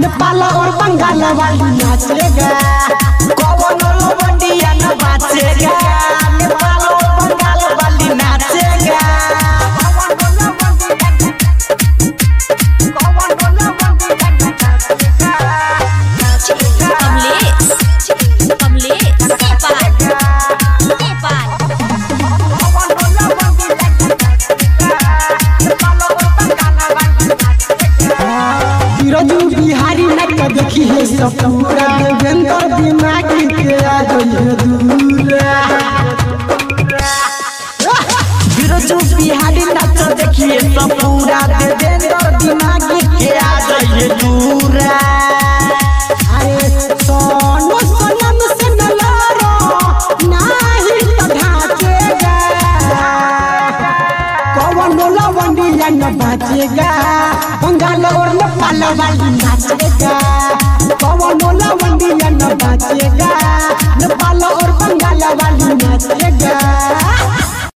नेपाल और बंगाल वाली नाचेगा कौन लवंडिया न बाचेगा नेपाल और बंगाल वाली नाचेगा बिहारी नट देखी है सब पूरा देवेंद्र दिमाग के आ गई दूरा बिरजू बिहारी नट देखी है सब पूरा देवेंद्र दिमाग के आ गई दूरा अरे सोनू सोनम से न लड़ो नाही तो ढांचेगा कौन लवंडिया न बाचेगा बंगाल और नेपाल वाली नाचेगा कौन लवंडिया न बाचेगा नेपाल और बंगाल वाली नाचेगा।